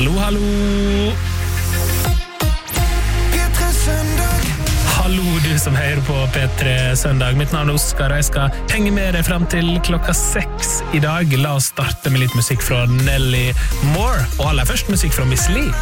Hallå, hallå! Hallå du som hör på P3 Söndag. Mitt namn är Oskar och jag ska hänga med dig fram till klockan 6 idag. Låt oss starta med lite musik från Nelly Moore och allra först musik från Miss Li.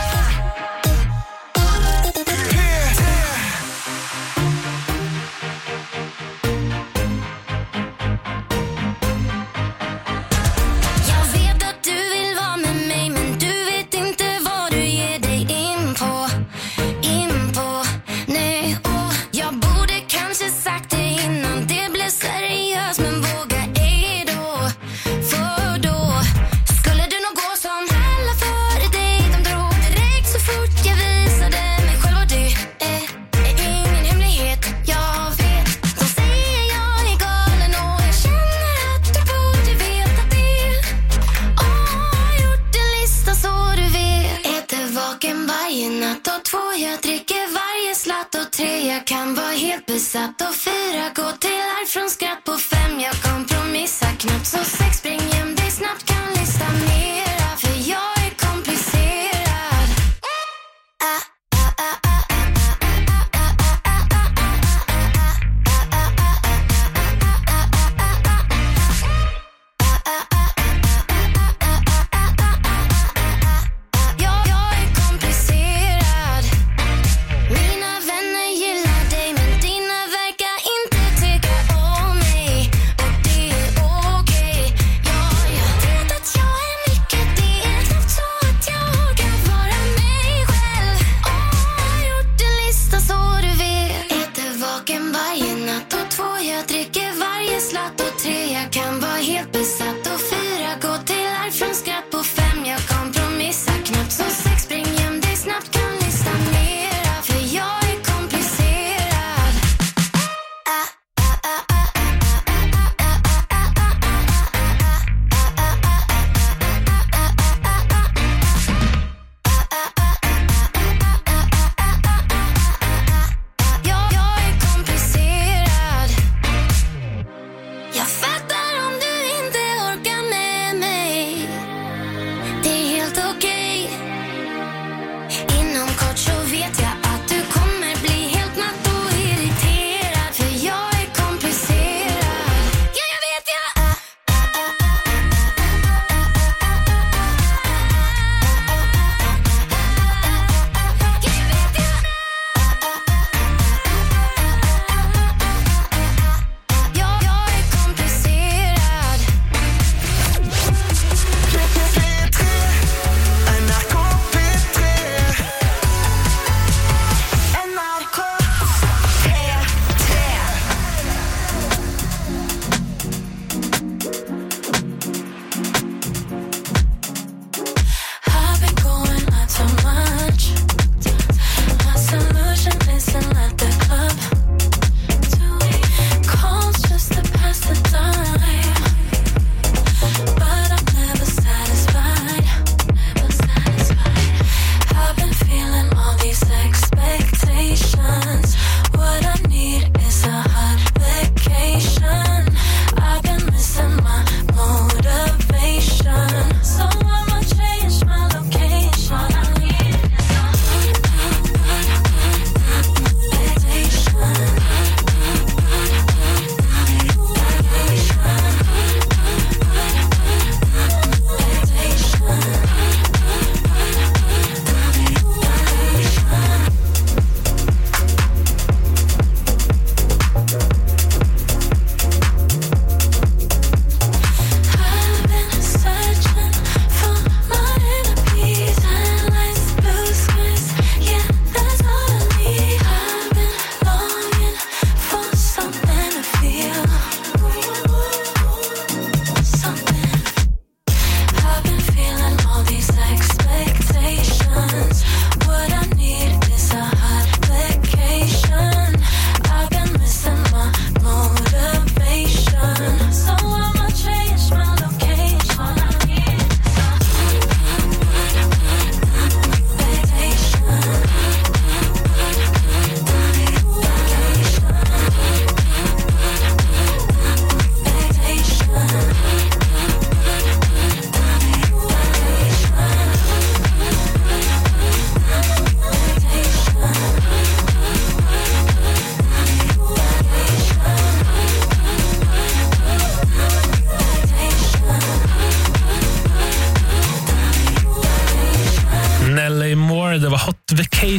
Jag kan vara helt besatt och 4 gå till arv från skratt på 5. Jag kompromissar knappt så 6 spring hem dig snabbt kan lista mera för jag är komplicerad.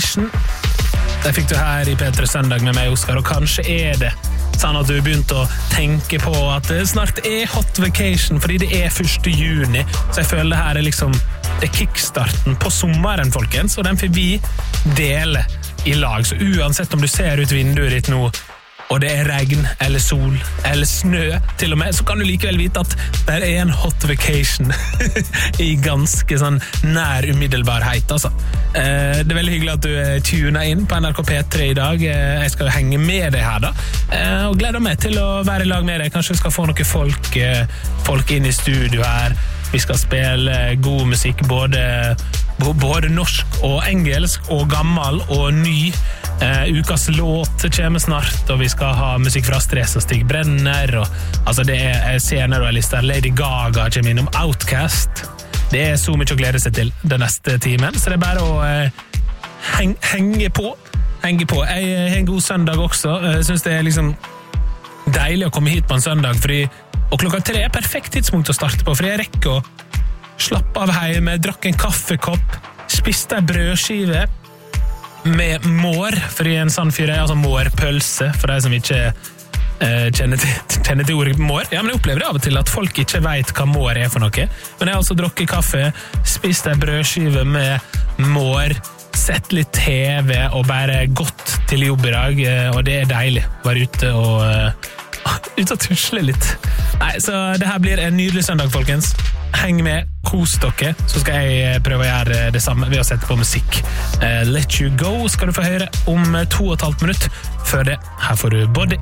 Vacation. Det fikk du her i P3 Søndag med meg, Oskar, og kanskje det sånn at du begynte å tenke på at det snart hot vacation, fordi det 1. juni, så jeg føler det her liksom det kickstarten på sommeren, folkens, og den får vi dele i lag, så uansett om du ser ut vinduet ditt nå, og det regn, eller sol, eller snø til og med, så kan du likevel vite at det en hot vacation i ganske sånn nær umiddelbarhet, altså. Det veldig hyggelig at du tuner inn på NRK P3 i dag. Jeg skal henge med deg her da, og gleder meg til å være i lag med deg. Kanskje vi skal få noen folk inn i studio her. Vi skal spille god musikk, både norsk og engelsk, og gammel og ny. Ukas låt kommer snart, og vi skal ha musikk fra Stress og Stig Brenner, og altså jeg ser når du har listet Lady Gaga kommer innom Outcast. Det så mye å glede seg til den neste timen, så det bare å henge på. Jeg har en god søndag også. Jeg synes det liksom deilig å komme hit på en søndag, og klokka 3 perfekt tidspunkt å starte på, for jeg rekker å slappe av hjemme, drakk en kaffekopp, spiste en brødskive med mår, fordi en sann fyr altså mårpølse, for de som ikke kjenner til ordet mår. Ja, men jeg opplever det av og til at folk ikke vet hva mår for noe. Men jeg har altså drukket kaffe, spist en brødskive med mår, sett litt TV og bare gått til jobb i dag, og det deilig å være ute og tusle litt. Nei, så det her blir en nydelig søndag, folkens. Heng med, kos dere, så skal jeg prøve å gjøre det samme ved å sette på musikk. Let You Go skal du få høre om 2,5 minutter. Før det, her får du Body.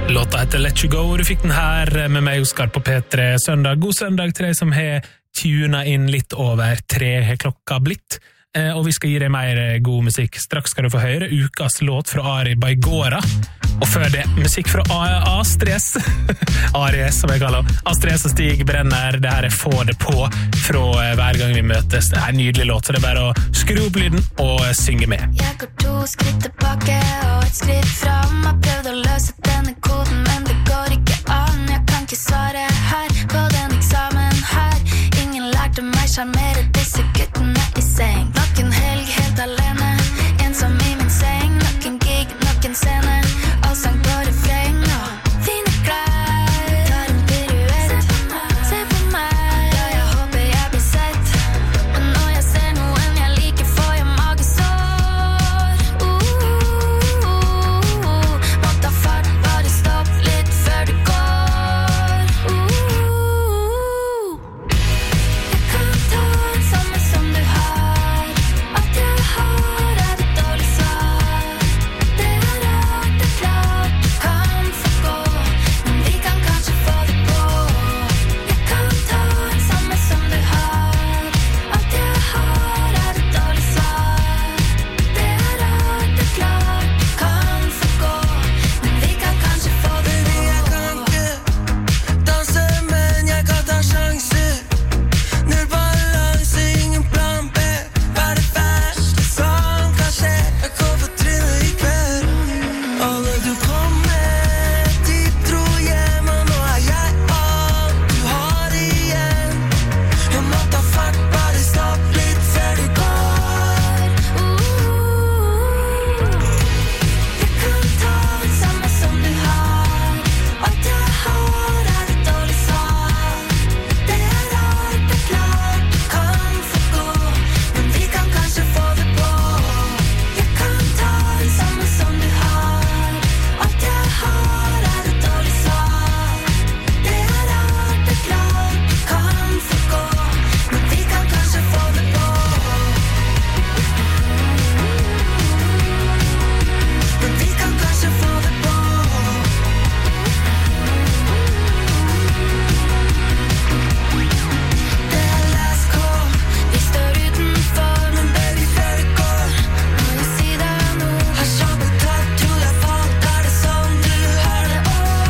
Låta heter Let You Go, og du fikk den her med meg, Oskar, på P3 Søndag. God søndag til deg som har tunet inn litt over 3 klokka blitt. Og vi skal gi deg mer god musikk. Straks skal du få høre ukas låt fra Ari Baigora. Og før det, musikk fra Astrid S. Ari S, som jeg kaller. Astrid S og Stig Brenner. Det her Få det på fra hver gang vi møtes. Det en nydelig låt, så det bare å skru opp lyden og synge med. Jeg går 2 skritt tilbake og 1 skritt fram. Har prøvd å løse denne koden, men det går ikke an. Jeg kan ikke svare her på den eksamen her. Ingen lærte meg sjarmere disse guttene i seng. Nok en helg helt alene, ensom i min seng. Nok en gig, nok en scene, og sang på refreng. Fine klær, tar en piruett. Se på meg, ja, jeg håper jeg blir sett. Og når jeg ser noen jeg liker, får jeg magesår. Måtte fart, bare stopp litt før du går. Jeg kan ta en samme som du har. Alt jeg har et dårlig svar. Det rart, det klart du kan få gå, men vi kan kanskje få det på. Jeg kan ta en samme som du har. Alt jeg har et dårlig svar. Det rart, det klart du kan få gå, men vi kan kanskje få det på. Jeg kan ikke danse, men jeg kan ta sjanser. Null balanse, ingen plan B. Hva det verste som kan skje? Jeg går på trynet i kveld. Alle du kom med, de dro hjem, og nå jeg alt du har igjen. Jeg må ta fart, bare stopp litt før du går. Jeg kan ta en samme som du har. Alt jeg har et dårlig svar. Det rart, det klart du kan få gå, men vi kan kanskje få det på. Jeg kan ta en samme som du har. Alt jeg har et dårlig svar. Det rart, det klart du kan få gå, men vi kan kanskje få det på. Men vi kan kanskje få det på. Det last call, vi står utenfor, men baby før det går. Må jeg si deg noe? Har kjøpet tatt, tror jeg falt. Er det sånn du har det?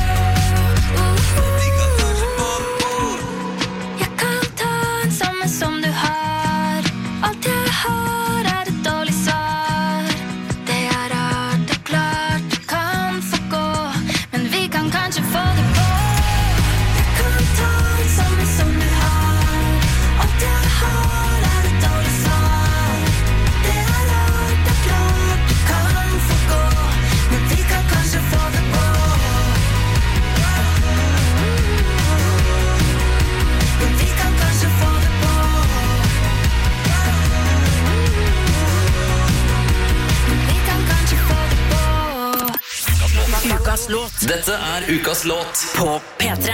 Vi kan kanskje få det på. Jeg kan ta en samme som du har. Alt jeg har et dårlig svar. Det rart, det klart du kan få gå, men vi kan kanskje få det på. Jeg kan ta en samme som du har. Alt jeg har et dårlig svar. Det rart, det klart du kan få gå, men vi kan kanskje få det på. Men vi kan kanskje få det på. Men vi kan kanskje få det på. Ukas låt Dette ukas låt. på P3.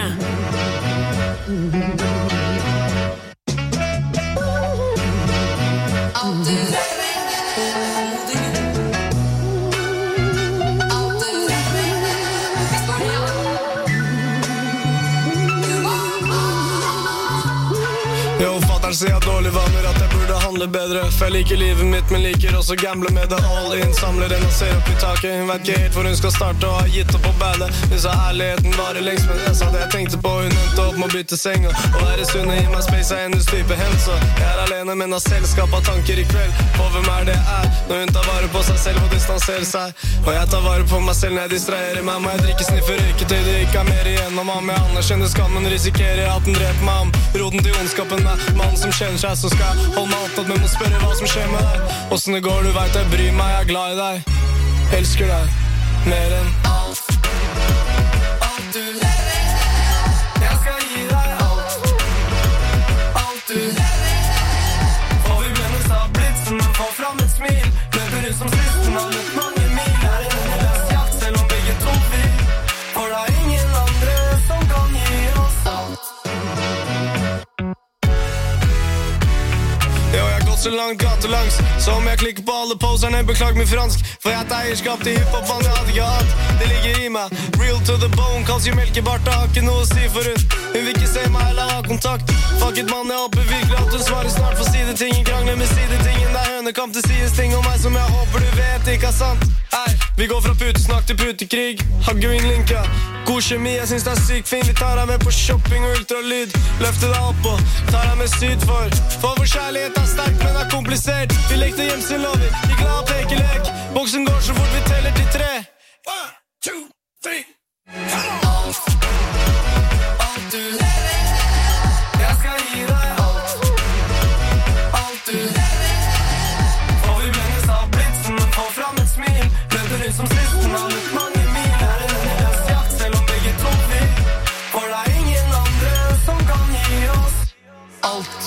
Jo, fatteren sier at dårlig vaner, at jeg burde handle bedre. For jeg liker livet mitt, men liker også gamble med det. All in, samler den og ser opp i taket. Hun vet ikke helt hvor hun skal starte og har gitt opp på badet. Hun sa ærligheten varer lengst, men jeg sa det jeg tenkte på. Hun endte opp med å bytte seng, og være sunn og gi meg space er hennes type hen. Så jeg er alene, men har selskap av tanker i kveld. På hvem er det er, når hun tar vare på seg selv og distanserer seg. Og jeg tar vare på meg selv når jeg distraherer meg. Må jeg drikke, sniffe, røyke til det ikke er mer igjen. Og om jeg anerkjenner skammen, risikerer at den dreper meg om. Roden til ondskapen er mannen som kjenner seg, så skal jeg holde meg opptatt med å spørre hva som skjer med deg. Hvordan det går, du vet jeg bryr meg, jeg er glad i deg. Elsker deg, mer enn alt. Alt du lever. Jeg skal gi deg alt. Alt du lever. Og vi blendes av blitsen, men får fram et smil. Løper ut som sisten av litt mange mil. Er en universk jakt, selv om begge to vil. For det er ingen andre som kan gi oss alt. så langt gatelangs. Så om jeg klikker på alle poserne, beklager meg fransk. For jeg har eierskap til hiphop, man jeg hadde ikke hatt. Det ligger i meg, real to the bone. Kalls jo melkebarta, har ikke noe å si for hun. Hun vil ikke se meg eller ha kontakt. Fuck it, mann, jeg håper virkelig at hun svarer snart. For sidetingen, krangler med sidetingen. Det er hønekamp, det sies ting om meg som jeg håper du vet ikke er sant. Hei, vi går fra putesnakk til putekrig. Har green linka, god kjemi, jeg synes det er sykt fin. Vi tar deg med på shopping og ultralyd. Løfter deg opp og tar deg med syd for vår kjærlighet er sterk, men er komplisert. Vi lekte hjemselover, i glad pekelek. Boksen går så fort vi teller til 3. 1, 2, 3. Alt du jeg skal gi deg alt. Alt du og vi blendes av blitsen og får fram et smil. Løper ut som sisten av litt mange mil. Her en løs jakt, selv om begge to vil. For det er ingen andre som kan gi oss alt.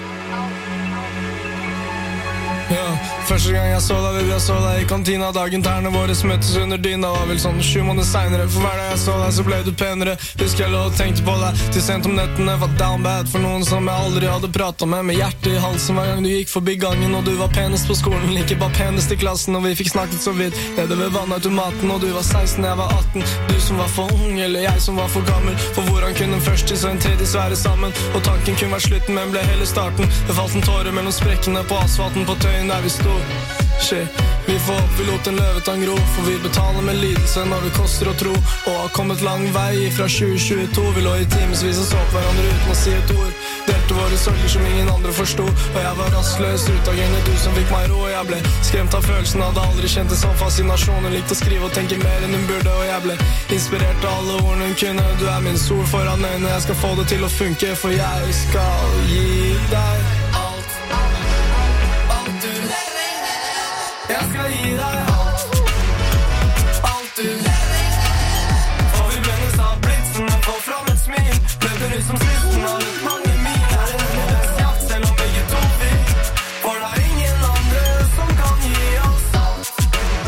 Ja, første gang jeg så deg, jeg så deg i kantina. Dagen tærne våre møttes under dyna. Var vel sånn 7 måneder senere. For hver dag jeg så deg, så ble du penere. Husker jeg lå og tenkte på deg til sent om nettene. Var down bad for noen som jeg aldri hadde pratet med hjertet i halsen hver gang du gikk forbi gangen. Og du var penest på skolen, like bare penest i klassen. Og vi fikk snakket så vidt nede ved vannautomaten. Og du var 16, jeg var 18. Du som var for ung, eller jeg som var for gammel. For hvordan kunne en første så en tredje svære sammen? Og tanken kunne vært slutten, men ble hele starten. Det falt en tåre mellom sprekkene på asfalten på tøyen der vi stod. Shit, vi får opp, vi lot en løvetang gro. For vi betaler med lidelse når det koster å tro. Og har kommet lang vei fra 2022. Vi lå i timesvis og så på hverandre uten å si et ord. Delte våre sorger som ingen andre forstod. Og jeg var rastløs utagende, du som fikk meg ro. Og jeg ble skremt av følelsen, hadde aldri kjent det som fascinasjon. Hun likte å skrive og tenke mer enn hun burde. Og jeg ble inspirert av alle ordene hun kunne. Du er min sol foran øynene, jeg skal få det til å funke. For jeg skal gi deg alt. Alt du jeg skal gi deg alt. Alt du for vi blendes av blitsen og får fram et smil. Løper ut som sisten av litt mange mil. Her en løs jakt, selv om begge to vil. For det er ingen andre som kan gi oss alt.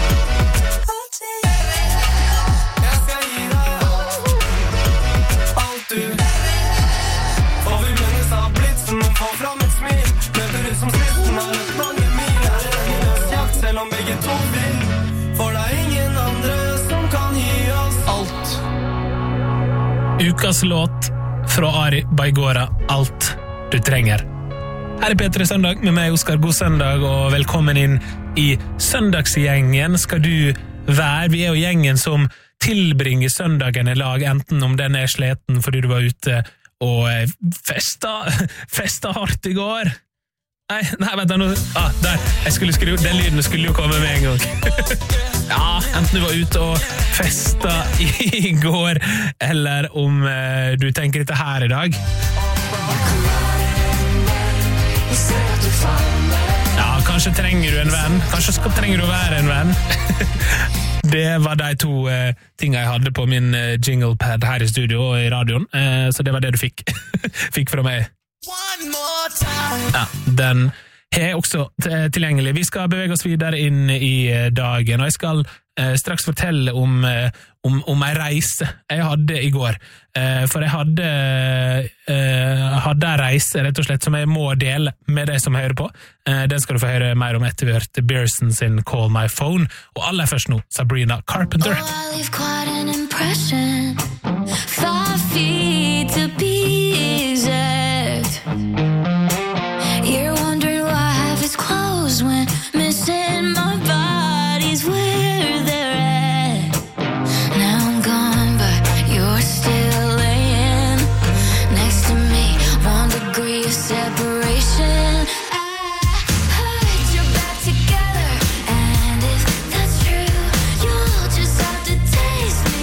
Jeg skal gi deg alt. Alt du for vi blendes av blitsen og får fram et smil. Løper ut som sisten av litt mange mil. Selv om begge to vil. For det er ingen andre som kan gi oss alt. Ukas låt fra Ari Baigora, Alt du trenger. Her er P3 Søndag med meg, Oskar. God søndag og velkommen inn i søndagsgjengen skal du være. Vi er jo gjengen som tilbringer søndagen i lag, enten om den er sleten fordi du var ute og festa hardt i går. Nei, vent da, nå. Der, jeg skulle skru, den lyden skulle jo komme med en gang. Ja, enten du var ute og festa i går, eller om du tenker dette her i dag. Ja, kanskje trenger du en venn. Kanskje trenger du å være en venn. Det var de to tingene jeg hadde på min jinglepad her i studio og i radioen, så det var det du fikk fra meg. Ja, den er også tilgjengelig. Vi skal bevege oss videre inn i dagen, og jeg skal straks fortelle om en reise jeg hadde i går. For jeg hadde en reise, rett og slett, som jeg må dele med deg som hører på. Den skal du få høre mer om etter vi hørte Beerson sin Call My Phone, og aller først nå, Sabrina Carpenter. Oh, I leave quite an impression 5 feet to be exact. You're wondering why half is closed when missing my body's where they're at. Now I'm gone, but you're still laying next to me. 1 degree of separation. I put your back together, and if that's true, you'll just have to taste me.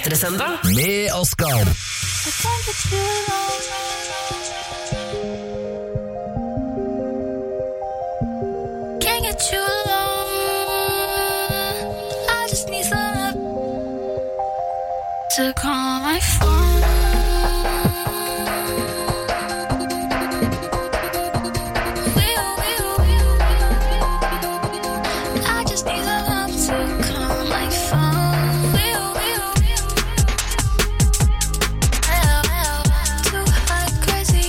P3-søndag med Oskar. Can't get you alone. I just need some to call my phone. I just need some to call my phone. Too hot, crazy.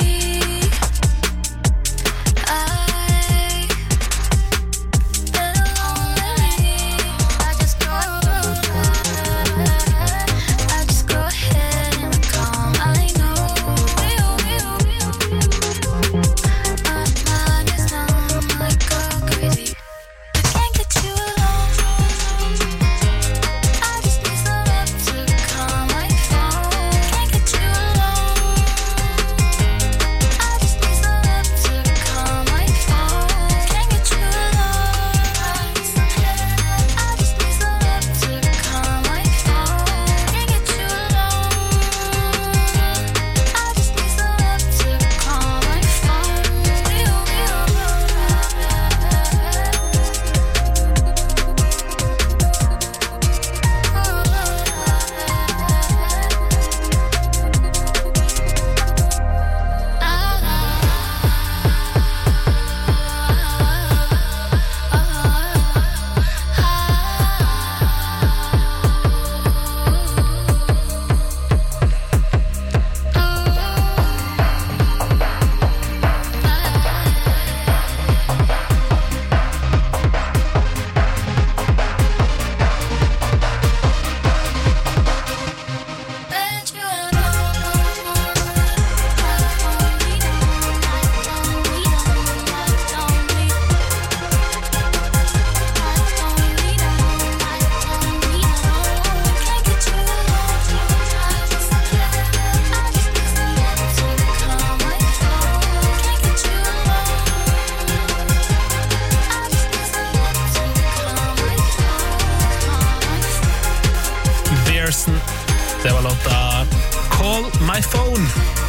Det var låta Call My Phone.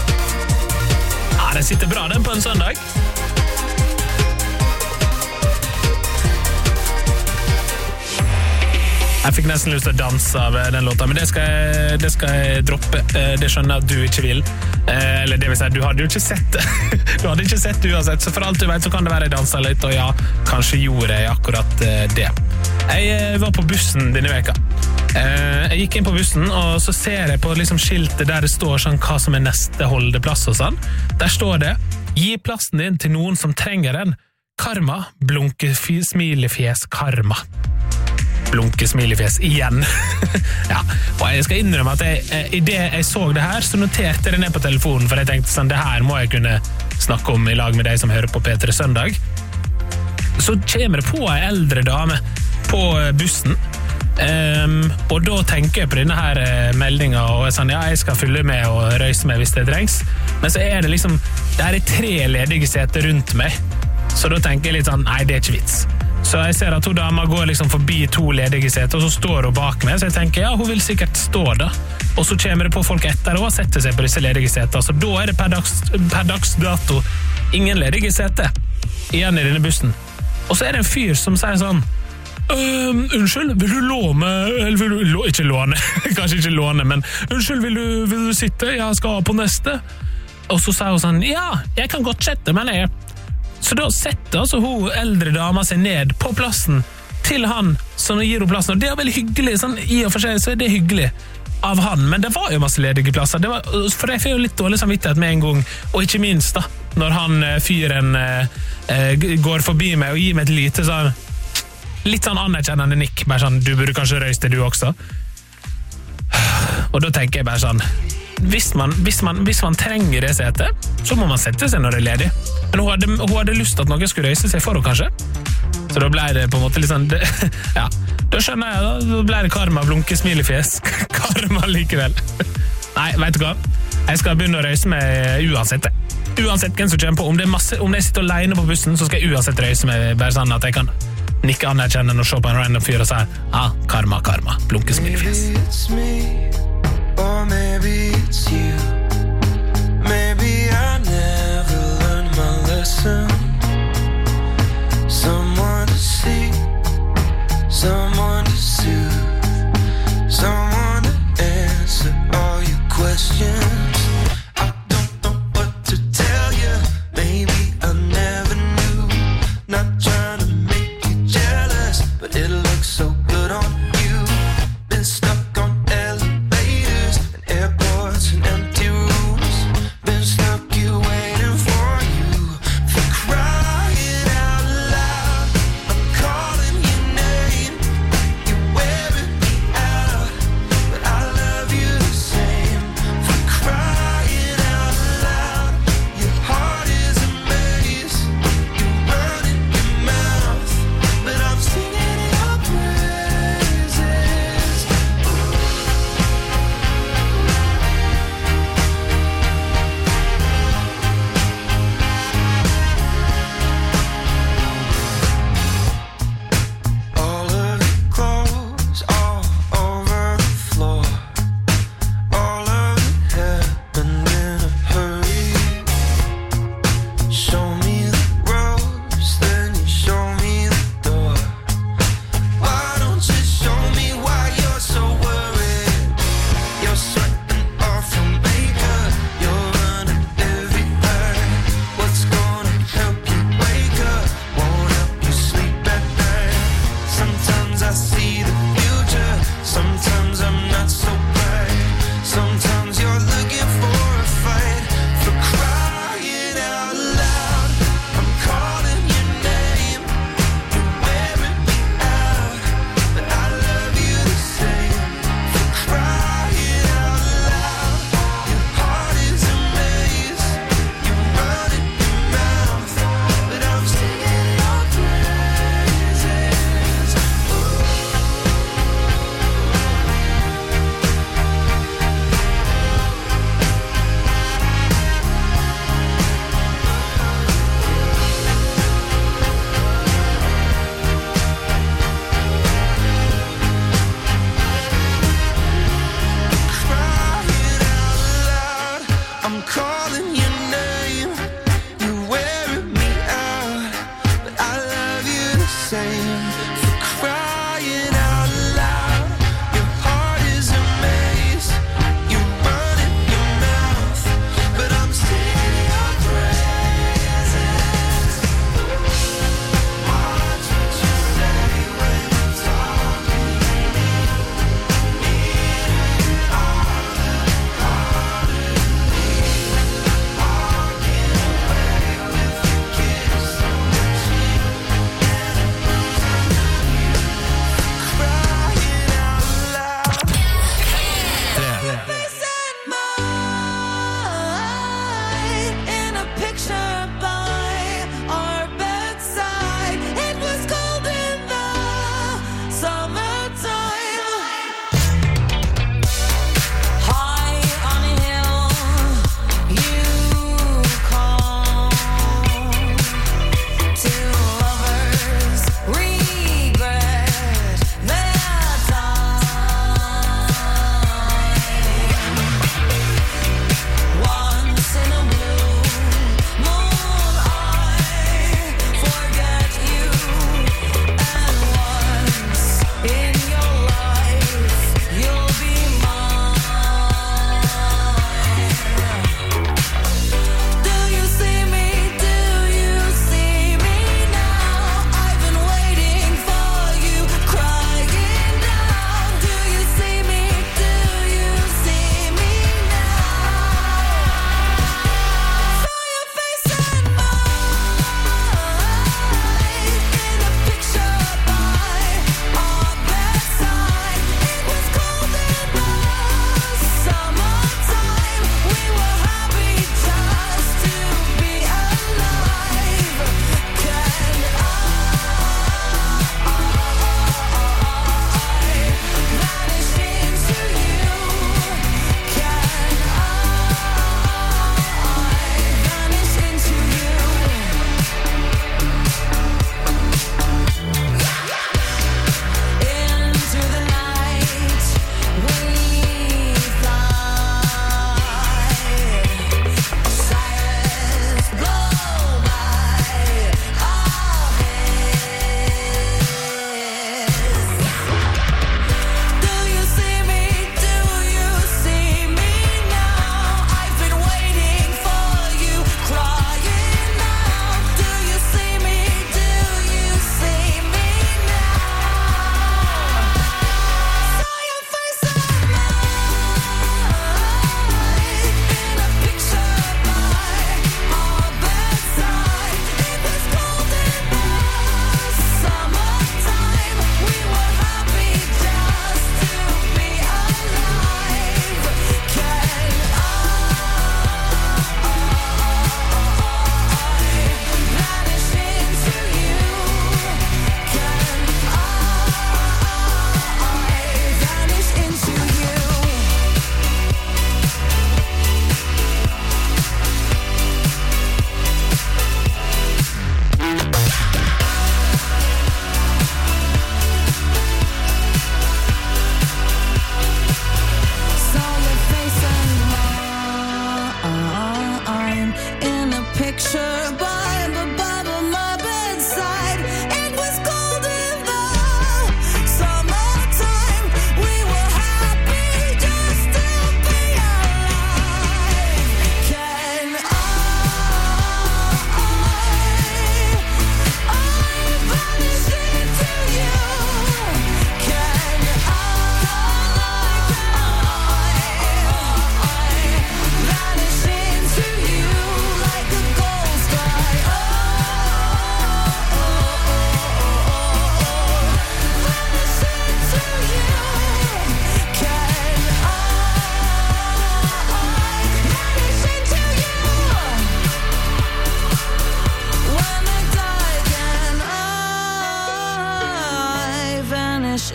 Ja, den sitter bra den på en søndag. Jeg fikk nesten lyst til å danse av den låta, men det skal jeg droppe. Det skjønner jeg at du ikke vil. Eller det vil si, du hadde jo ikke sett det. Du hadde ikke sett det uansett, så for alt du vet så kan det være jeg danser litt, og ja, kanskje gjorde jeg akkurat det. Jeg var på bussen denne veka. Jeg gikk inn på bussen, og så ser jeg på liksom skiltet der det står sånn hva som er neste holdeplass og sånn. Der står det, gi plassen din til noen som trenger den. Karma, blunke smilefjes karma. Blunke smilefjes igjen. Ja, og jeg skal innrømme at i det jeg så det her, så noterte jeg det ned på telefonen, for jeg tenkte sånn, det her må jeg kunne snakke om i lag med deg som hører på P3 Søndag. Så kommer det på en eldre dame på bussen, og da tenker jeg på denne her meldingen, og jeg sånn, ja, jeg skal fylle med og røyse med hvis det trengs, men så det liksom, det er 3 ledige seter rundt meg, så da tenker jeg litt sånn, nei, det er ikke vits. Så jeg ser at hun dama går liksom forbi 2 ledige seter, og så står hun bak meg, så jeg tenker, ja, hun vil sikkert stå da. Og så kommer det på folk etter og setter seg på disse ledige seter, så da det per dags dato ingen ledige seter igjen i denne bussen. Og så det en fyr som sier sånn, unnskyld, vil du låne, eller vil du, ikke låne, kanskje ikke låne, men unnskyld, vil du sitte, jeg skal på neste. Og så sier hun sånn, ja, jeg kan godt sette meg ned. Så da setter altså hun eldre dama seg ned på plassen til han som gir henne plassen, og det veldig hyggelig, sånn, i og for seg så det hyggelig av han, men det var jo masse ledige plasser, for jeg får jo litt dårlig samvittighet med en gang, og ikke minst da, når han fyren går forbi meg og gir meg et lite sånn, litt sånn anerkjennende nikk, bare sånn, du burde kanskje røyse det du også. Og da tenker jeg bare sånn, hvis man trenger det setet, så må man sette seg når det ledig. Men hun hadde lyst til at noen skulle røyse seg for henne, kanskje. Så da ble det på en måte litt sånn, ja, da skjønner jeg da ble det karma, blunke smilefjes, karma likevel. Nei, vet du hva? Jeg skal begynne å røyse meg uansett det. Uansett hvem som kommer på, om jeg sitter alene på bussen, så skal jeg uansett røyse meg, bare sånn at jeg kan nikke anerkjennende og se på en random fyr og si, karma, blunke smilefjes. It's me it's you. Maybe I never learned my lesson. Someone to see, someone to soothe, someone to answer all your questions. I don't know what to tell you. Maybe I never knew. Not trying to make you jealous, but it looks so good on you. Been stuck on elevators and airports and empty rooms. Been stuck here waiting for you. For crying out loud, I'm calling your name. You're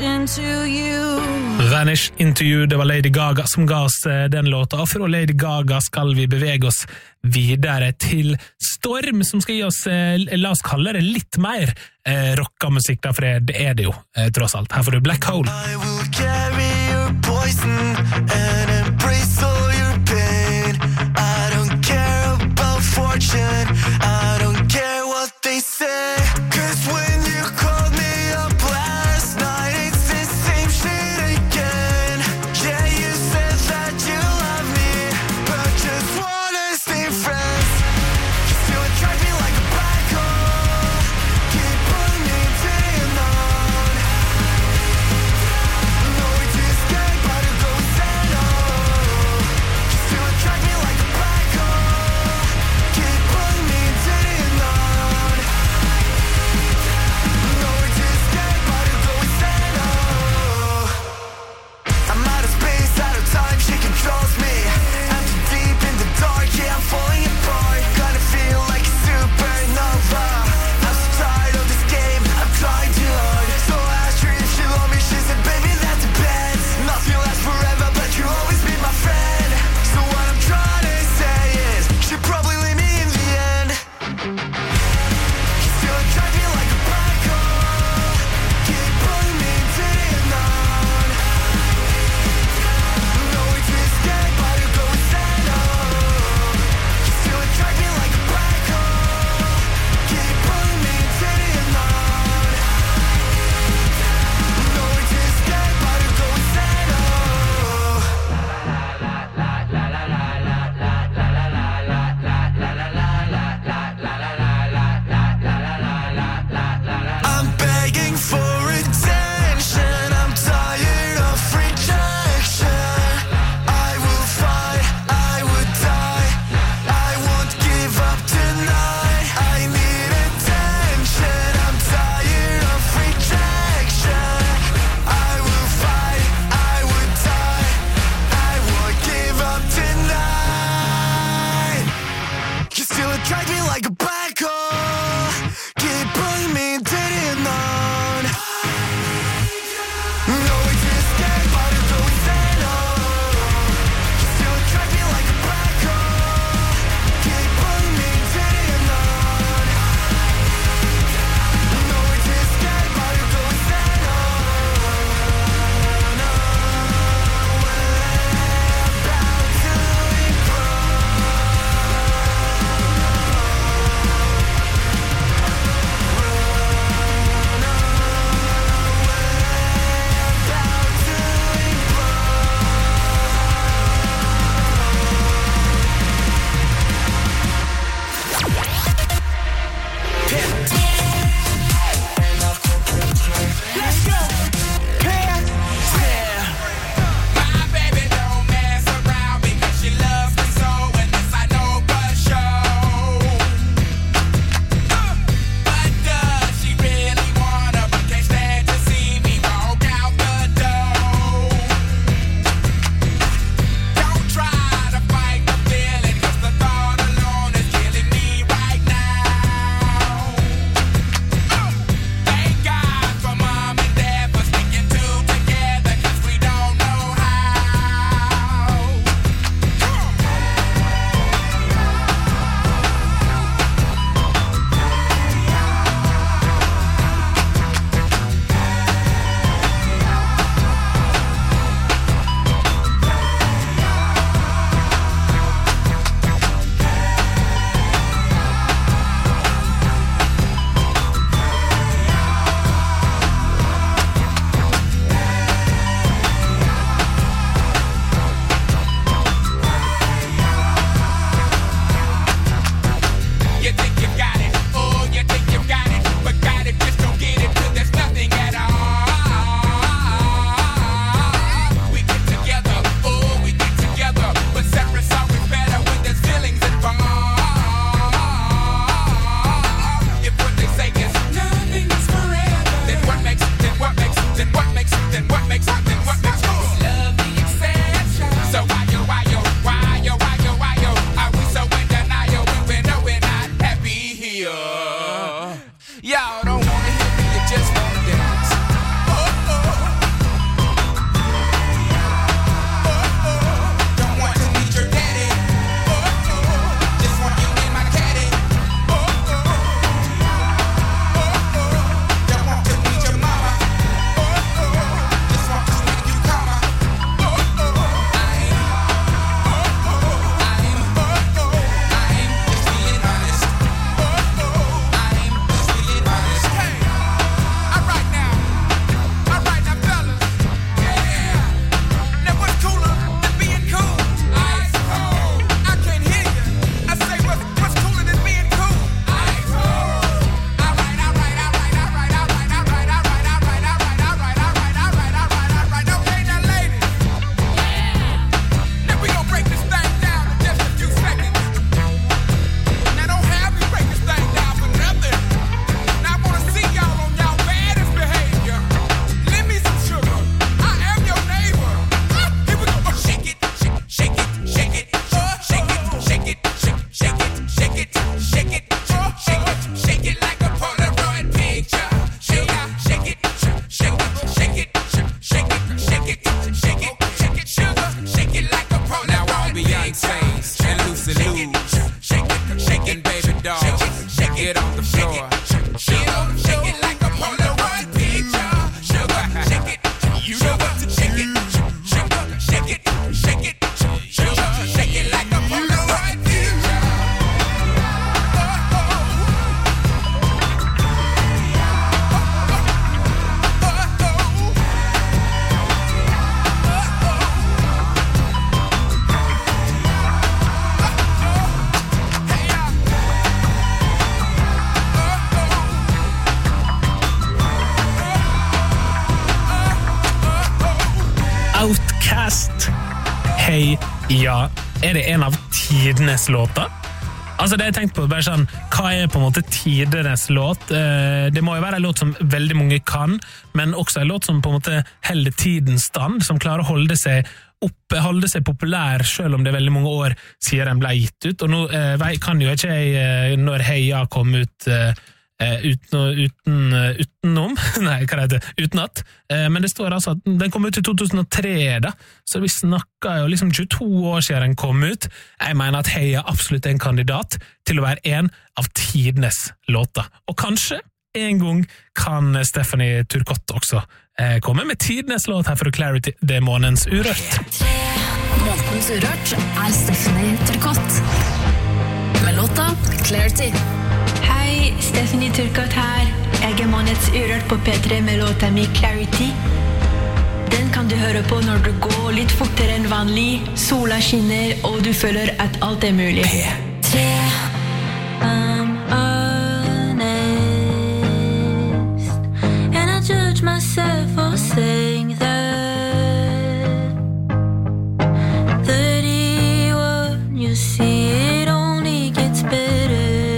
into you. Vanish Into You, det var Lady Gaga som ga oss den låta, og fra Lady Gaga skal vi bevege oss videre til Storm, som skal gi oss, la oss kalle det litt mer rocka musikk, for det er det jo, tross alt. Her får du Black Hole. I will carry your poison and embrace all your pain. I don't care about fortune, I don't care what they say. 'Cause when you called me up last night, it's the same shit again. Yeah, you said that you love me, but just wanna stay friends. You still attract me like a black hole, keep pulling me to the unknown. No, it's escape, but it goes and on. You still attract me like a black hole, keep pulling me to the unknown. No, it's escape, but it goes and on. I'm out of space, out of time, she controls me. I'm too deep in the dark, yeah, I'm falling apart. Gonna feel like a supernova. I'm so tired of this game, I'm trying too hard. So I asked her if she loved me, she said, baby, that depends. Nothing lasts forever, but you'll always be my friend. So what I'm trying to say is, she'll probably leave me in the end. You still attract me like a black hole, keep pulling me to the unknown. No, it's escape, but it goes and on. You still attract me like a black hole, keep pulling me to the unknown. No, it's escape, but it goes and I'm begging for attention, I'm tired of rejection. I will fight, I would die, I won't give up tonight. I need attention, I'm tired of rejection. I will fight, I would die, I won't give up tonight. You still attract me like a black hole, keep pulling me into the unknown. No, it's escape, but it goes and on. You still attract me like a black hole, keep pulling me into the unknown. No, it's escape, but it goes and on. We're about to implode. Last. Hei, ja. Det en av tidenes låter? Altså det jeg tenkte på, bare sånn, hva på en måte tidenes låt? Det må jo være en låt som veldig mange kan, men også en låt som på en måte holder tidens stand, som klarer å holde seg populær, selv om det veldig mange år siden den ble gitt ut. Og nå kan jo ikke jeg, når Heia kom ut utenom, nei, hva det heter, utenat, men det står altså at den kom ut i 2003 da, så vi snakker jo liksom 22 år siden den kom ut. Jeg mener at Heia absolutt en kandidat til å være en av tidenes låter, og kanskje en gang kan Stephanie Turcotte også komme med tidenes låt her for Clarity, det månedens Urørt. Månedens Urørt Stephanie Turcotte med låta Clarity. Hei, Stephanie Turcotte her. Jeg månedens Urørt på P3 med låta mi Clarity. Den kan du høre på når du går litt fortere enn vanlig, sola skinner, og du føler at alt mulig. P3. I'm honest, and I judge myself for saying that 31, you see it only gets better.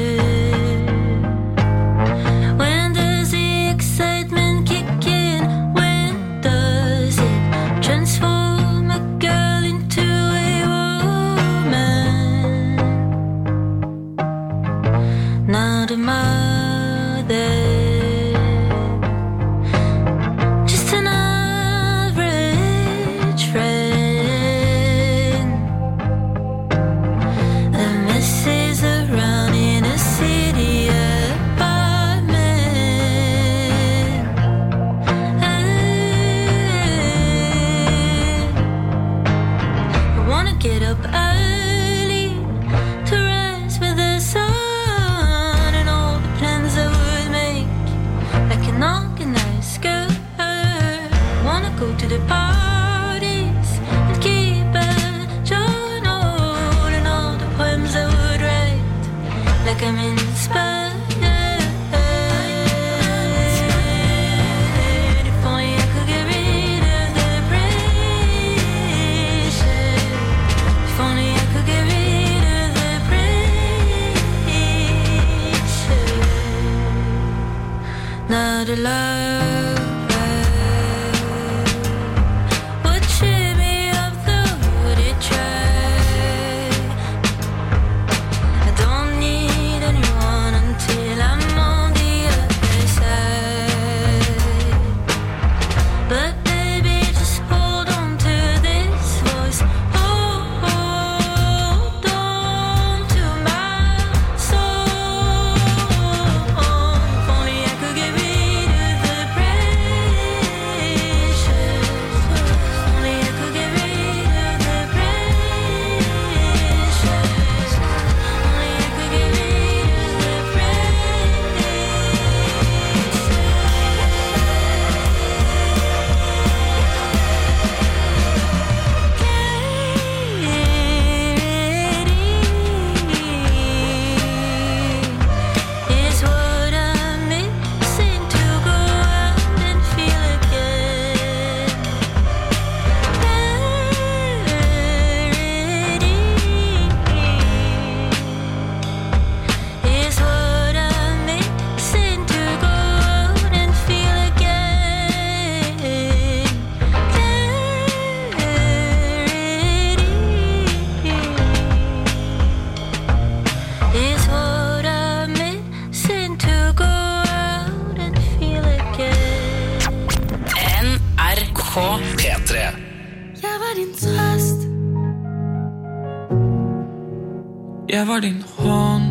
Jeg var din hånd.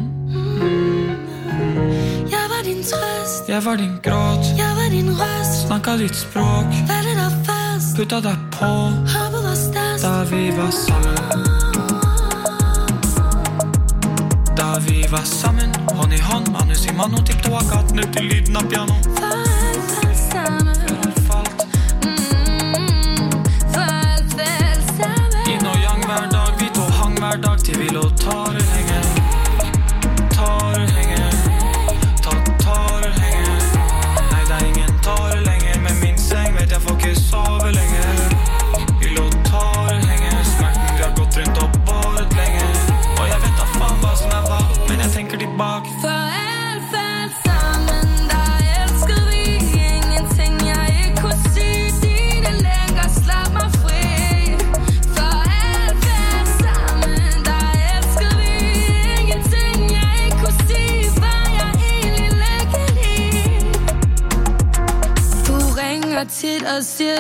Jeg var din trøst. Jeg var din gråt. Jeg var din røst. Snakket ditt språk. Faldet deg fast. Puttet deg på. Håpet var størst. Da vi var sammen. Da vi var sammen. Hånd i hånd. Manus i mano. Tippte og gaten ut i lyden av piano. For alt falt sammen. For alt falt. For alt falt sammen. Inn og yang hver dag. Vi to hang hver dag til vi lå tar henger. Tar henger. Tar henger. Nei, det ingen tar lenger. Med min seng vet jeg får ikke sove lenger. Vi lå tar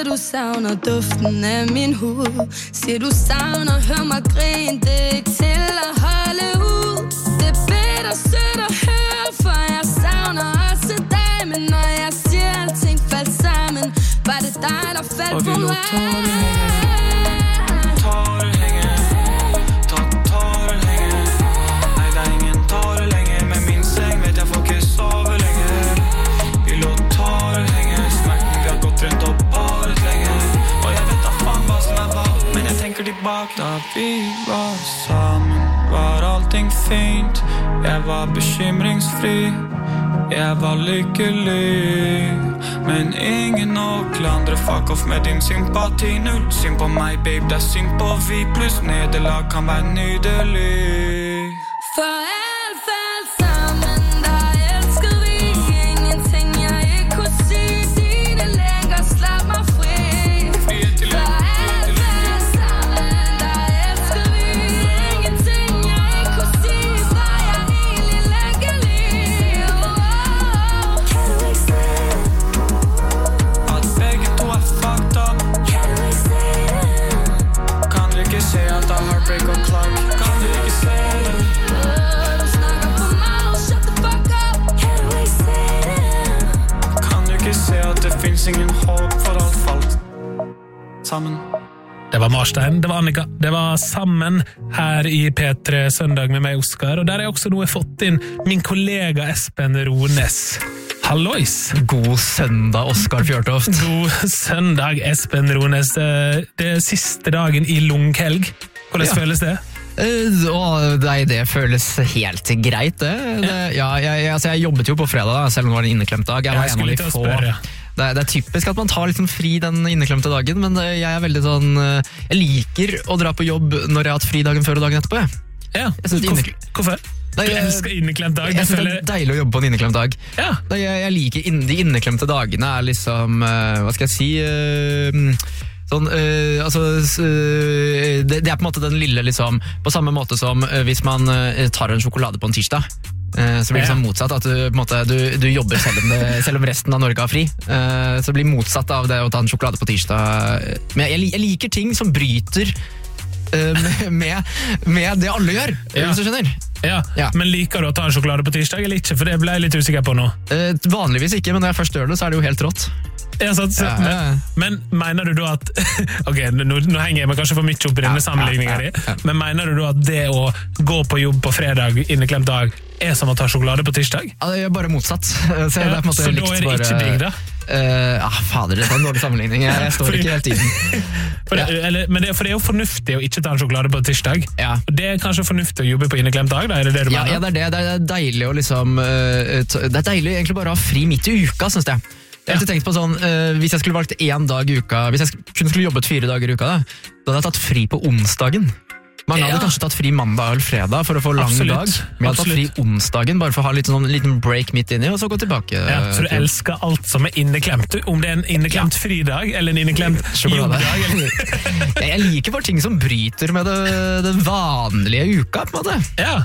du savner duften af min hud. Siger du savner, hør mig grine, det er ikke til at holde ud. Det er bedre sødt at høre, for jeg savner også dig. Men når jeg siger, alting faldt sammen, var det dig, der faldt på mig. Da vi var sammen var allting fint. Jeg var bekymringsfri, jeg var lykkelig. Men ingen å klandre, fuck off med din sympati. Null synd på meg, babe, det er synd på vi. Pluss nederlag kan være nydelig. For alt faldt sammen, da elskede vi. Ingenting jeg ikke kunne sige. Dine længer slap mig fri. Ingen håp for alt falt sammen. Det var Marstein, det var Annika, det var Sammen her i P3 Søndag med meg, Oskar. Og der har jeg også nå fått inn min kollega Espen Rones. Hallois! God søndag, Oskar Fjørtoft. God søndag, Espen Rones. Det er siste dagen i langhelg. Hvordan føles det? Nei, det føles helt greit, det. Jeg jobbet jo på fredag, da, selv om det var en inneklemt dag. Jeg var en av de få. Det er typisk at man tar liksom fri den inneklemte dagen, men jeg er veldig sånn... Jeg liker å dra på jobb når jeg har hatt fri dagen før og dagen etterpå. Ja, hvorfor? Du elsker inneklemt dag. Jeg synes det er deilig å jobbe på en inneklemt dag. Ja. Jeg liker de inneklemte dagene er liksom, hva skal jeg si... Sånn, det er på en måte den lille liksom, på samme måte som hvis man tar en sjokolade på en tirsdag, så blir det sånn motsatt at du, på en måte, du jobber selv om resten av Norge har fri, så blir motsatt av det å ta en sjokolade på tirsdag. Men jeg liker ting som bryter med det alle gjør, hvis du skjønner. Ja. Men liker du å ta en sjokolade på tirsdag eller ikke? For det ble jeg litt usikker på nå. Vanligvis ikke, men når jeg først gjør det, så er det jo helt rått. Men mener du da at ok, nå henger jeg meg kanskje for mye opp i denne sammenligningen din, men mener du da at det å gå på jobb på fredag inneklemt dag er som å ta sjokolade på tirsdag? Ja, det er bare motsatt. Så da er det ikke digg da? Fader, det er en dårlig sammenligning. Jeg står ikke helt i den. Men det er jo fornuftig å ikke ta en sjokolade på tirsdag. Det er kanskje fornuftig å jobbe på inneklemt dag, da? Er det du mener? Ja, det er deilig å liksom det er deilig egentlig bare å ha fri midt i uka, synes jeg. Jeg har tenkt på sånn, hvis jeg skulle valgt en dag i uka, hvis jeg skulle jobbet 4 dager i uka, da hadde jeg tatt fri på onsdagen. Mange hadde kanskje tatt fri mandag eller fredag for å få lang dag, men jeg hadde tatt fri onsdagen bare for å ha en liten break midt inni, og så gå tilbake. Så du elsker alt som er inneklemt, om det er en inneklemt fridag eller en inneklemt jobbdag? Jeg liker bare ting som bryter med det vanlige uka, på en måte.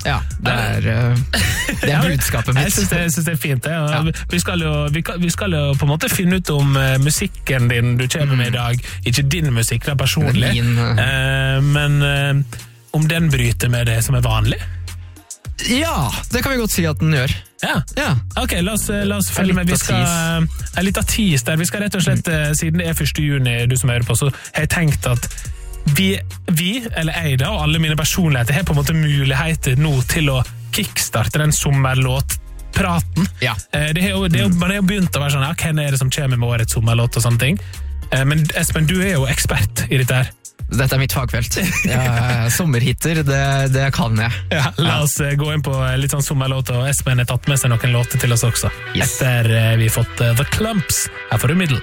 Det er budskapet mitt. Jeg synes det er fint. Vi skal jo på en måte finne ut om musikken din du kommer med i dag, ikke din musikk, det er personlig, men om den bryter med det som er vanlig? Ja, det kan vi godt si at den gjør. Ok, la oss følge med. Vi skal en liten tis der. Vi skal rett og slett, siden det er 1. juni du som hører på, så har jeg tenkt at vi, eller jeg da, og alle mine personligheter har på en måte muligheter nå til å kickstarte den sommerlåtpraten. Man har jo begynt å være sånn, hvem er det som kommer med årets sommerlåt og sånne ting? Men Espen, du er jo ekspert i dette her. Dette er mitt fagfelt. Sommerhitter, det kan jeg. La oss gå inn på litt sånn sommerlåt, og Espen har tatt med seg noen låter til oss også. Etter vi har fått The Clumps, her får du Middle.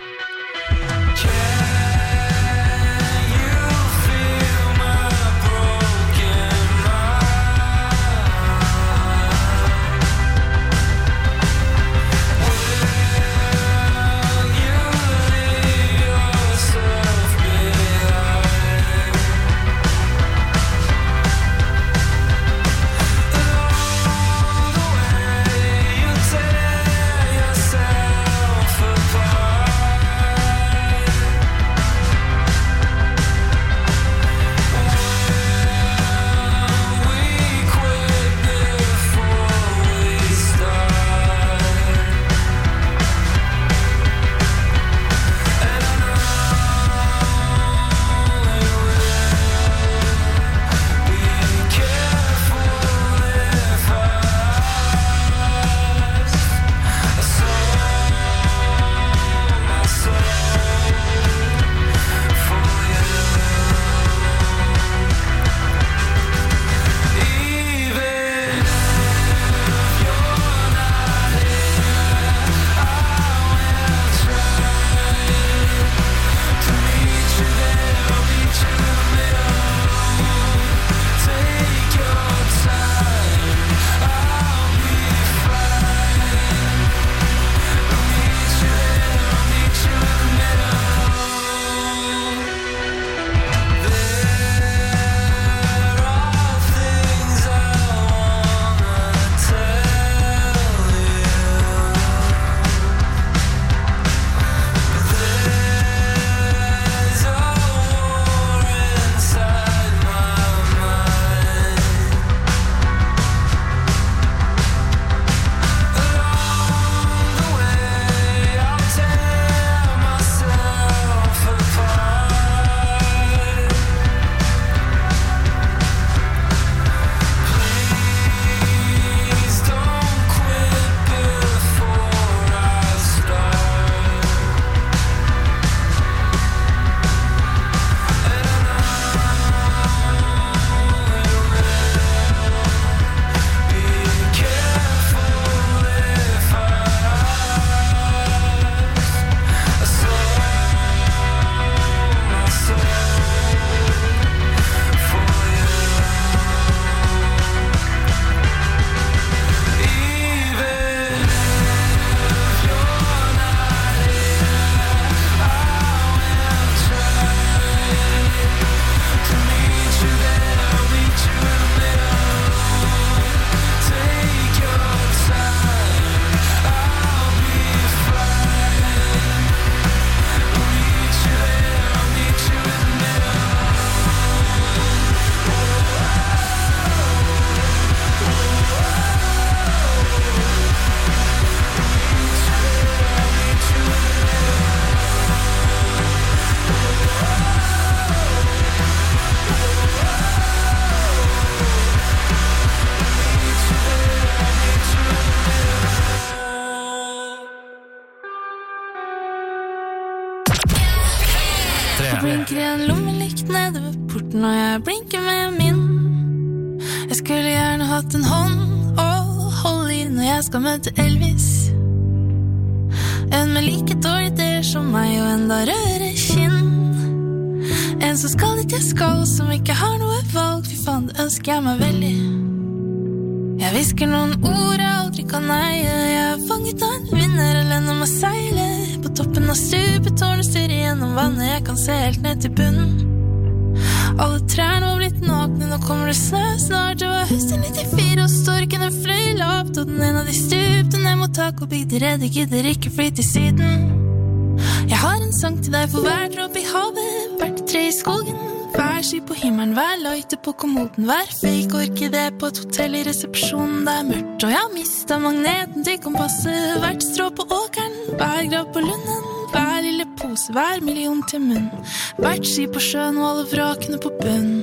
i en lommelykt nede ved porten, og jeg blinker med min. Jeg skulle gjerne hatt en hånd å holde i når jeg skal møte Elvis. En med like dårlig ideer som meg, og enda rødere kinn. En som skal dit jeg skal, som ikke har noe valg. Fy faen, det ønsker jeg meg veldig. Jeg visker noen ord jeg aldri kan eie. Jeg er fanget av en vinner, eller når man seiler på toppen av stupetårnet, styrer gjennom vannet. Jeg kan se helt ned til bunnen. Alle trærne var blitt nakne, nå kommer det snø snart. Det var høsten 94, og storken den fløy lavt, og den ene av de stupte ned mot tak og bygde redd. Jeg gidder ikke fly til syden. Jeg har en sang til deg for hver dråpe i havet, hvert tre i skogen, hver sky på himmelen, hver løyte på kommoden, hver fake orkidé på et hotell i resepsjonen. Det er mørkt, og jeg har mistet magneten til kompasset, hvert strå på åkeren, hver grav på lunden, hver lille pose, hver million til munn, hvert ski på sjøen og alle vrakene på bunn.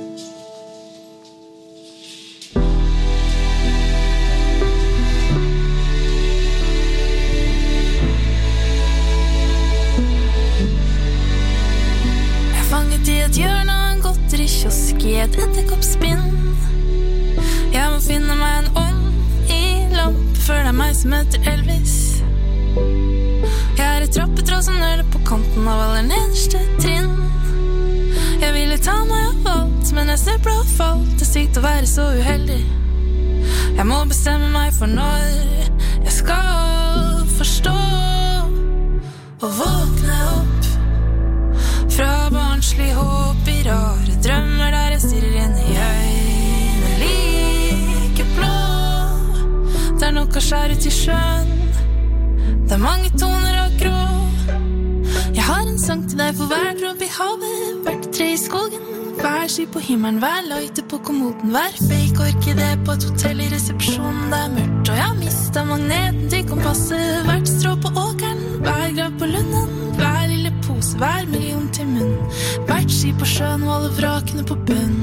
Fanget i et hjørne av en godterikiosk i et edderkoppspinn. Jeg må finne meg en ånd i lampe før det er meg som møter Elvis. Jeg er et trappetråd som nøler på kanten av aller nederste trinn. Jeg ville ta meg av alt, men jeg snøplet og falt. Det er sykt å være så uheldig. Jeg må bestemme meg for når jeg skal forstå og våkne opp fra barnslig håp i rare drømmer der jeg stirrer inn i øynene like blå. Det er nok å skjære ut i sjøen, det er mange toner av grå. Jeg har en sang til deg for hver dråpe i havet, hvert tre i skogen, hver sky på himmelen, hver løyte på kommoden, hver fake orkidé på et hotell i resepsjonen. Det er mørkt, og jeg har mistet magneten til kompasset, hvert strå på åkeren, hver grav på lunden, hver lille pose, hver million til munn, hvert ski på sjøen og alle vrakene på bunn.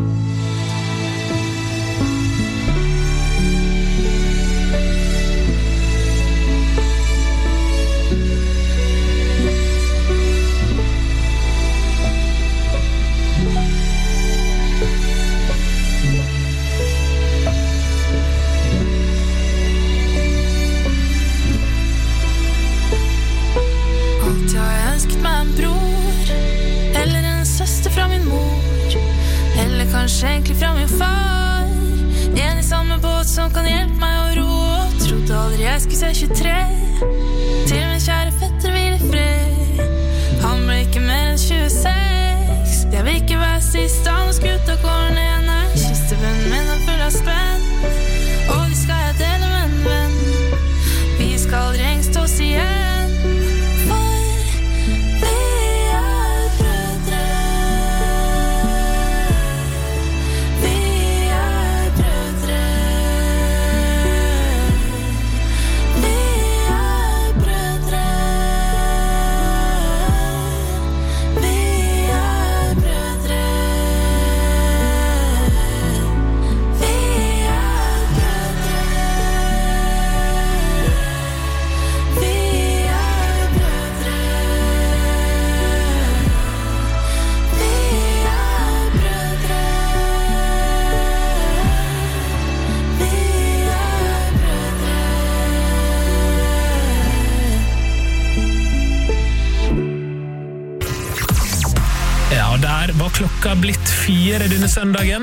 Kanskje egentlig fra min far, en i samme båt som kan hjelpe meg å ro. Og trodde aldri jeg skulle se 23, til min kjære fetter hvile i fred. Han ble ikke mer enn 26, jeg vil ikke være sist. Han og skuta går ned, nei, kistebunnen min er full av spenn, og de skal jeg dele med en venn. Vi skal aldri engst oss igjen. Var klokka blitt 4 denne søndagen.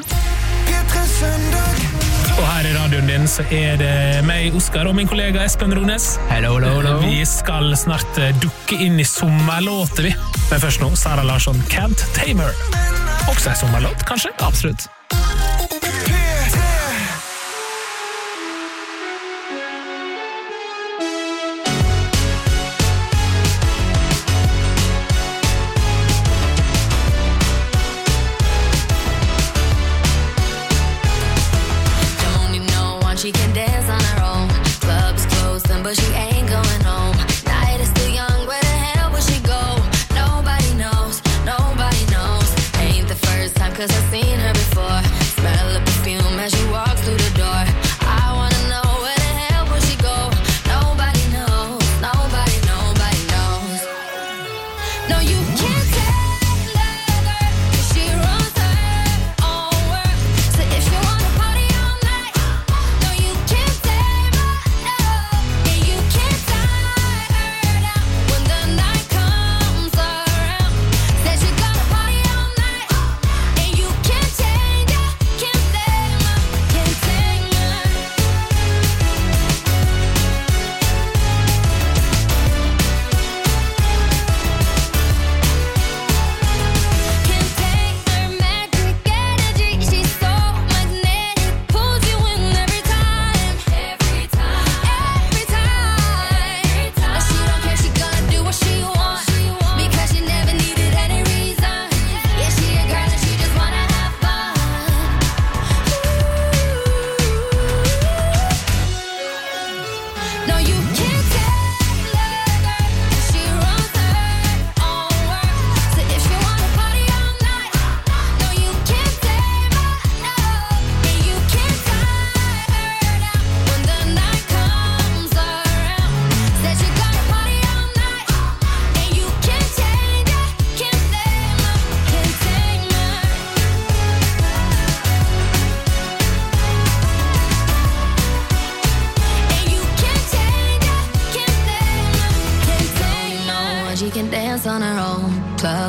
Og her i radioen din så er det meg, Oskar, og min kollega Espen Rones. Hello, hello, hello. Vi skal snart dukke inn i sommerlåter, vi. Men først nå, Sara Larsson, Can't Tame Her. Også en sommerlåt, kanskje? Absolutt. She can dance on her own. Club's closed, but she ain't going home. Night is still young, where the hell will she go? Nobody knows, nobody knows. Ain't the first time, 'cause I've seen her before. Smell the perfume as she walks through the door. I wanna know where the hell will she go? Nobody knows, nobody knows. No, you can't tell her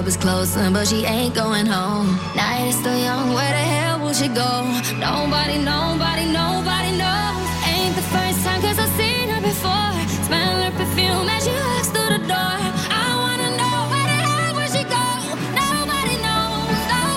club is closing, but she ain't going home. Night is still young, where the hell will she go? Nobody knows. Ain't the first time, 'cause I've seen her before. Smell her perfume as she walks through the door. I wanna know where the hell will she go? Nobody knows.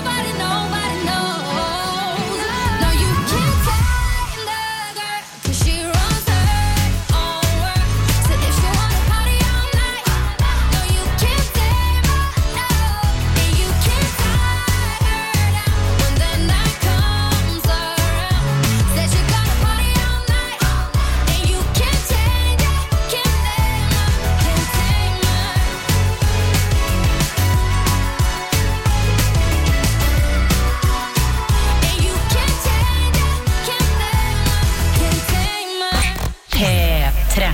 No, you can't take the girl, 'cause she runs her own world. So if she wanna party all night, no, you can't take my love, and you can't tie her down when the night comes around. Said she gotta party all night, and you can't change it, can't take my. And you can't change it, P3.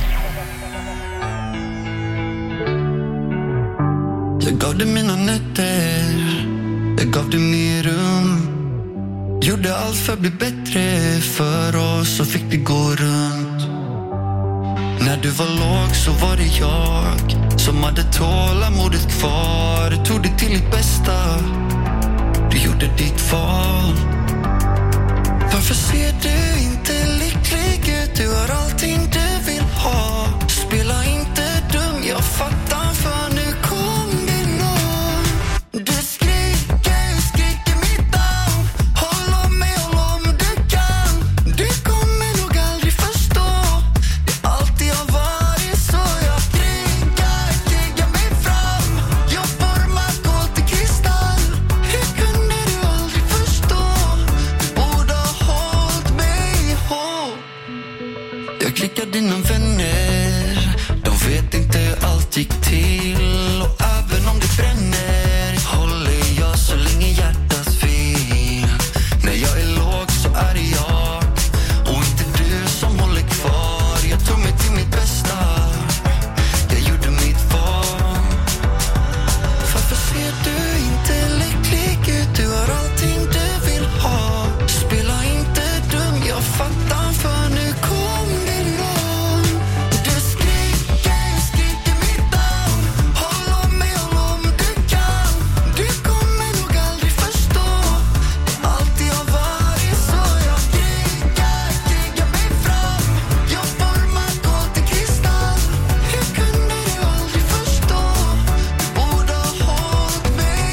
Jag gav dig mina nätter, jag gav dig mer rum. Gjorde allt för att bli bättre för oss och fick det gå runt. När du var låg så var det jag som hade tålamodet kvar. Tog dig till ditt bästa, du gjorde ditt val. Varför ser du inte lycklig ut? Du har allting du vill ha. Spela inte dum, jag fattar, för nu kom det någon. Du skriker mitt namn. Håll om mig om du kan. Du kommer nog aldrig förstå. Det alltid har varit så. Jag krigar mig fram. Jag formar kol till kristall. Hur kunde du aldrig förstå? Du borde ha hållit mig ihop. Jag klickar dina vänner. De vet inte hur allt gick till. Och även om det bränner håller jag så länge hjärtat vill. När jag är låg så är det jag och inte du som håller kvar. Jag tog mig till mitt bästa, jag gjorde mitt val. Varför ser du inte lycklig ut? Du har allting du vill ha. Spela inte dum, jag fattar, för nu kom det någon. Du skriker mitt namn. Håll om mig om du kan. Du kommer nog aldrig förstå. Det alltid har varit så. Jag krigar mig fram. Jag formar kol till kristall. Hur kunde du aldrig förstå? Du borde ha hållit mig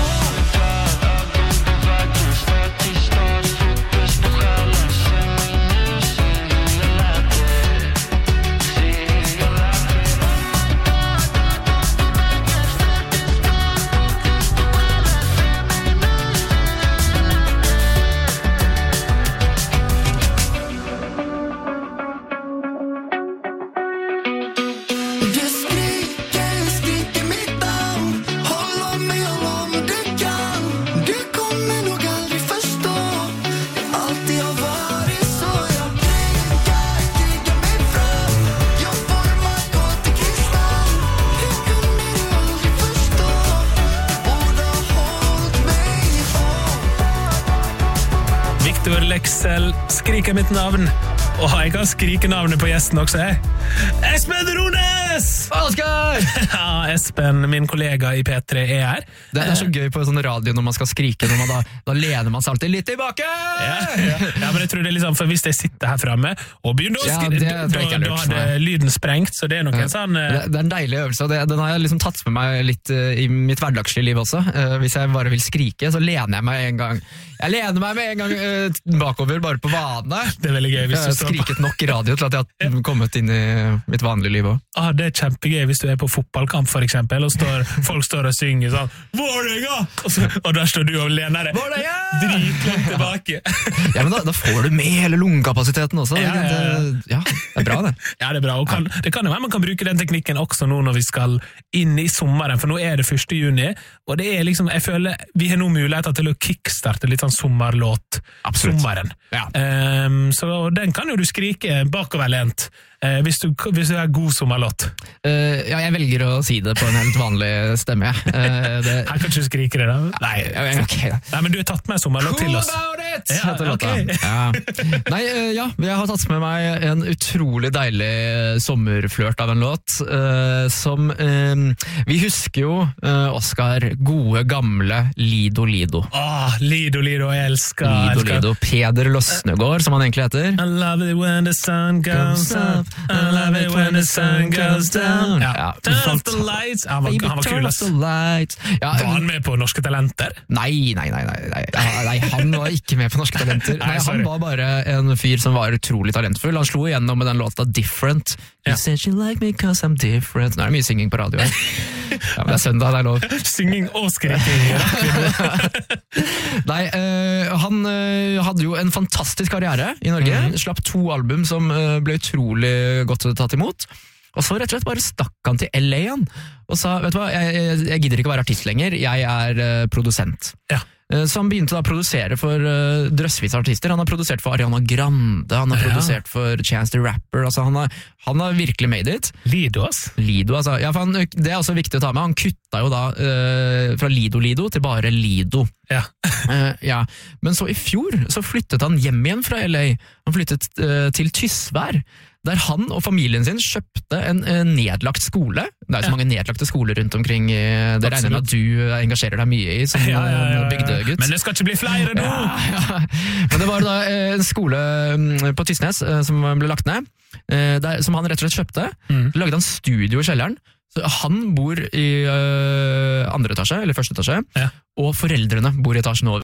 Du skriker mitt namn. Håll om mig om du kan. Du kommer nog aldrig förstå. Det alltid har varit så. Jag krigar mig fram. Jag formar kol till kristall. Hur kunde du aldrig förstå? Du borde ha hållit mig ihop. Victor Lexell skriker mitt navn. Og jeg kan skrike navnet på gjesten også, Espen Rones! Oskar! Ja, Espen, min kollega i P3 er her. Det er så gøy på sånn radio når man skal skrike, når man da lener man seg alltid litt tilbake! Ja, men jeg tror det er liksom, for hvis jeg sitter her fremme og begynner å skrike, da hadde lyden sprengt, så det er nok en sånn... Det er en deilig øvelse, og den har jeg liksom tatt med meg litt i mitt hverdagslige liv også. Hvis jeg bare vil skrike, så lener jeg meg en gang. Jeg lener meg med en gang bakover, bare på vane. Det er veldig gøy hvis du står skriket nok i radio til at jeg har kommet inn i mitt vanlige liv også. Det er kjempegøy hvis du er på fotballkamp for eksempel, og folk står og synger sånn Vålerenga! Og der står du og lener deg dritlangt tilbake. Ja, men da får du med hele lungekapasiteten også. Ja, det er bra det. Ja, det er bra. Og det kan jo være man kan bruke den teknikken også nå når vi skal inn i sommeren, for nå er det 1. juni, og det er liksom, jeg føler vi har nå muligheter til å kickstarte litt sånn sommerlåt. Absolutt. Sommeren. Ja. Så den kan jo du skrike bakoverlent hvis du har god sommerlåt. Ja, jeg velger å si det på en helt vanlig stemme. Her kan du ikke skrike det da? Nei, okay. Nei, men du har tatt med sommerlåt til oss. it! Ja, heter låta. ok. Ja. Nei, jeg har tatt med meg en utrolig deilig sommerflørt av en låt, som vi husker jo, Oscar, gode gamle Lido Lido. Lido, jeg elsker. Lido, Peder Løsnegård, som han egentlig heter. I love it when the sun goes up, I love it when the sun goes down. Ja. Turn off the lights. Han var kul, ass. Ja, var han med på Norske Talenter? Nei, han var ikke med på Norske Talenter. Nei, han var bare en fyr som var utrolig talentfull. Han slo igjennom med den låta Different. You said you like me cause I'm different. Nå er det mye synging på radio her. Ja, men det er søndag, det er lov. Synging og skriking. Nei, han hadde jo en fantastisk karriere i Norge. Slapp 2 album som ble utrolig godt tatt imot. Og så rett og slett bare stakk han til LA han, og sa, vet du hva, jeg gidder ikke å være artist lenger, jeg er produsent. Ja. Så han begynte da å produsere for drøssvis artister. Han har produsert for Ariana Grande, han har produsert for Chance the Rapper, altså han har virkelig made it. Lido, altså. Ja, for det er også viktig å ta med. Han kutta jo da fra Lido til bare Lido. Ja. Ja. Men så i fjor så flyttet han hjem igjen fra LA. Han flyttet til Tysvær, der han og familien sin kjøpte en nedlagt skole. Det er jo så mange nedlagte skoler rundt omkring. Det regner med at du engasjerer deg mye i som bygdegutt. Men det skal ikke bli flere nå! Ja. Men det var da en skole på Tysnes som ble lagt ned, som han rett og slett kjøpte. Lagde han studio i kjelleren. Så han bor i andre etasje, eller første etasje, og foreldrene bor i etasjen over.